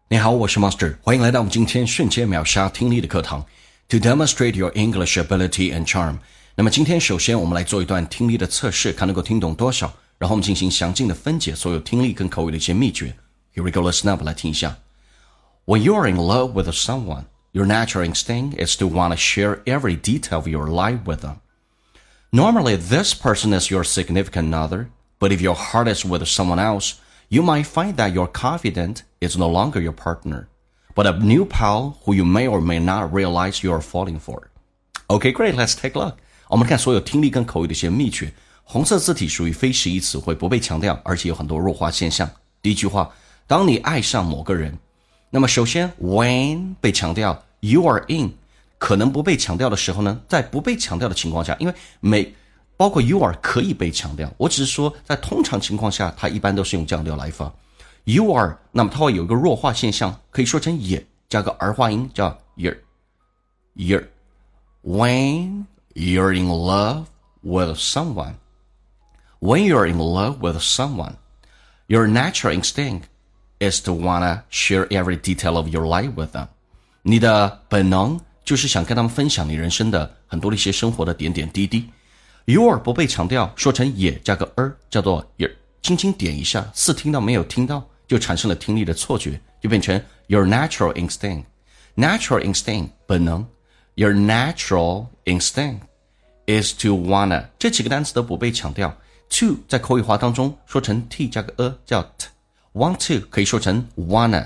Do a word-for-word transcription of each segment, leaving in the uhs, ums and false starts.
你好，我是 Master， 欢迎来到我们今天瞬间秒杀听力的课堂 To demonstrate your English ability and charm。 那么今天首先我们来做一段听力的测试，看能够听懂多少，然后我们进行详尽的分解所有听力跟口语的一些秘诀。 Here we go, listen up， 来听一下。 When you are in love with someone, your natural instinct is to want to share every detail of your life with them. Normally, this person is your significant other, but if your heart is with someone else, you might find that your confidant is no longer your partner, but a new pal who you may or may not realize you are falling for. Okay, great, let's take a look. 我们看所有听力跟口语的一些秘诀。红色字体属于非实义词汇，不被强调，而且有很多弱化现象。第一句话，当你爱上某个人，那么首先 when 被强调 you are in， 可能不被强调的时候呢，在不被强调的情况下，因为每包括 you are 可以被强调，我只是说在通常情况下它一般都是用降调来发。 you are 那么它会有一个弱化现象，可以说成也加个儿化音叫 year year。 When you're in love with someone, when you're in love with someone, your natural instinct is to wanna share every detail of your life with them. 你的本能就是想跟他们分享你人生的很多的一些生活的点点滴滴。your 不被强调，说成也加个 er 叫做 year， 轻轻点一下，似听到没有听到，就产生了听力的错觉，就变成 your natural instinct。 natural instinct 本能， your natural instinct is to wanna， 这几个单词都不被强调。 to 在口语化当中说成 t 加个 a 叫 t， want to 可以说成 wanna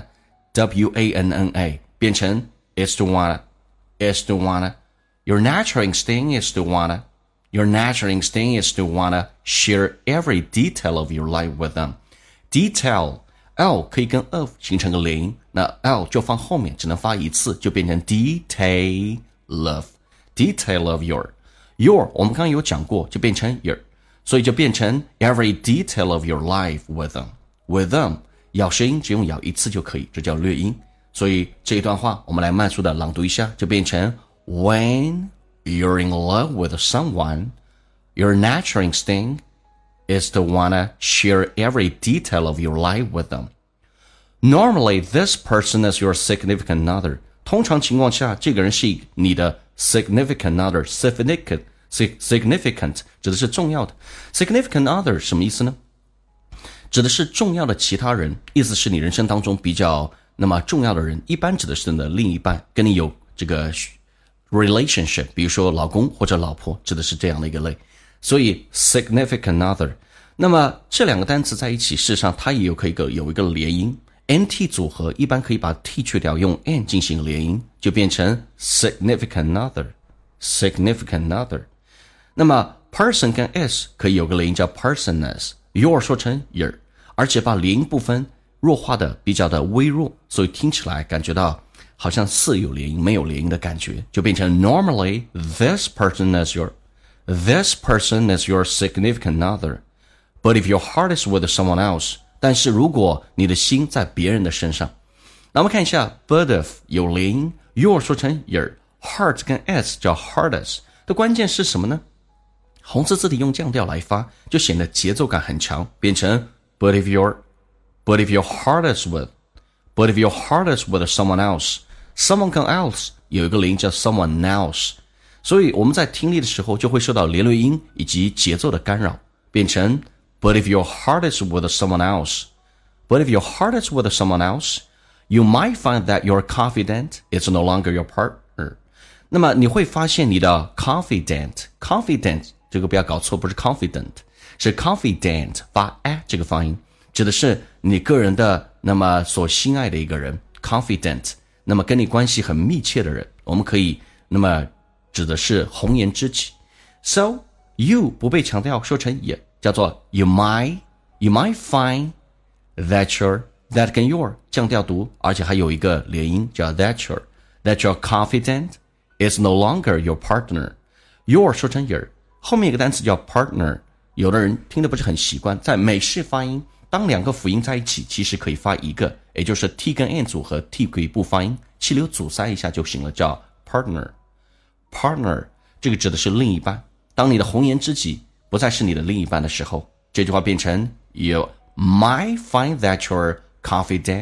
w a n n a， 变成 is to wanna is to wanna your natural instinct is to wanna your natural instinct is to wanna share every detail of your life with them. Detail L 可以跟 of 形成个连音，那 L 就放后面，只能发一次，就变成 detail of detail of your your 我们刚刚有讲过，就变成 your， 所以就变成 every detail of your life with them with them 咬舌音只用咬一次就可以，这叫略音。所以这一段话我们来慢速的朗读一下，就变成 When you're in love with someone, your natural instinct is to wanna share every detail of your life with them. Normally, this person is your significant other. 通常情况下，这个人是你的 significant other. Significant, significant 指的是重要的。Significant other 什么意思呢？指的是重要的其他人，意思是你人生当中比较那么重要的人，一般指的是你的另一半，跟你有这个 relationship， 比如说老公或者老婆，指的是这样的一个类。所以 significant other， 那么这两个单词在一起，事实上它也有可以个有一个连音 nt 组合，一般可以把 t 去掉，用 n 进行连音，就变成 significant other significant other。 那么 person 跟 s 可以有个连音叫 personess， your 说成 your， 而且把连音部分弱化的比较的微弱，所以听起来感觉到好像似有连音没有连音的感觉，就变成 normally this person is your This person is your significant other, but if your heart is with someone else, 但是如果你的心在别人的身上，那我们看一下 but if 有连音 your 说成 your， heart 跟 s 叫 hardest， 的关键是什么呢？红色字体用降调来发，就显得节奏感很强，变成 but if your but if your heart is with but if your heart is with someone else, someone 跟 else 有一个连音叫 someone else，所以我们在听力的时候就会受到连略音以及节奏的干扰，变成 But if your heart is with someone else, But if your heart is with someone else, you might find that your confidant is no longer your partner. 那么你会发现你的 confidant, confidant 这个不要搞错，不是 confident， 是 confident 发 a 这个发音，指的是你个人的那么所心爱的一个人 confident， 那么跟你关系很密切的人，我们可以那么指的是红颜知己。 So you 不被强调，说成也，叫做 you might you might find that your that 跟 your 降调读，而且还有一个连音叫 that your that your confidant is no longer your partner。 your 说成 your， 后面一个单词叫 partner， 有的人听得不是很习惯，在美式发音当两个辅音在一起其实可以发一个，也就是 t 跟 n 组合， t 可以不发音，气流阻塞一下就行了，叫 partner partner， 这个指的是另一半。当你的红颜知己不再是你的另一半的时候，这句话变成 You might find that your confidant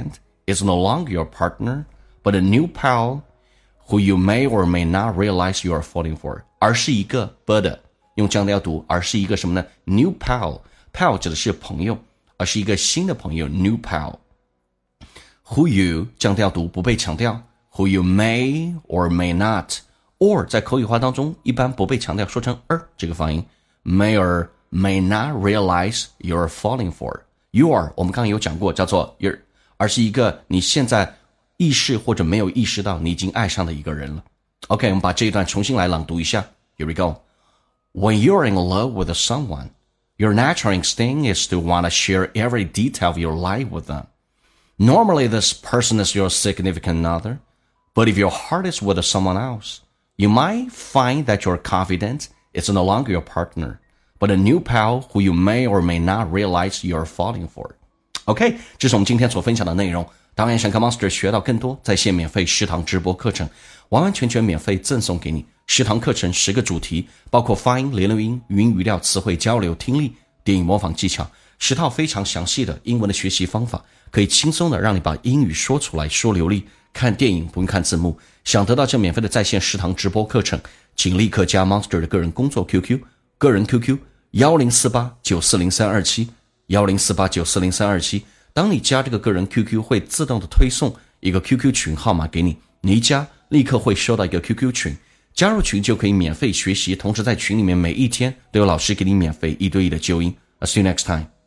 is no longer your partner, but a new pal who you may or may not realize you are falling for. 而是一个 but 用降调读，而是一个什么呢？ New pal. Pal 指的是朋友，而是一个新的朋友 New pal. Who you 降调读不被强调， Who you may or may not. Or 在口语化当中一般不被强调，说成 er 这个发音 May or may not realize you're falling for. You are 我们刚刚有讲过叫做 you're， 而是一个你现在意识或者没有意识到你已经爱上的一个人了。 OK， 我们把这一段重新来朗读一下。 Here we go. When you're in love with someone, your natural instinct is to want to share every detail of your life with them. Normally this person is your significant other, but if your heart is with someone else, you might find that your confidant is no longer your partner, but a new pal who you may or may not realize you're falling for. OK， 这是我们今天所分享的内容。当然想跟 Monster 学到更多，在线免费十堂直播课程，完完全全免费赠送给你。十堂课程十个主题，包括发音、连留音、语音语料、词汇交流、听力、电影模仿技巧，十套非常详细的英文的学习方法，可以轻松的让你把英语说出来，说流利。看电影不用看字幕。想得到这免费的在线十堂直播课程，请立刻加 Monster 的个人工作 Q Q， 个人 Q Q 一零四八九四零三二七 一零四八九四零三二七。当你加这个个人 Q Q 会自动的推送一个 Q Q 群号码给你，你一加立刻会收到一个 Q Q 群，加入群就可以免费学习，同时在群里面每一天都有老师给你免费一对一的纠音。I'll see you next time.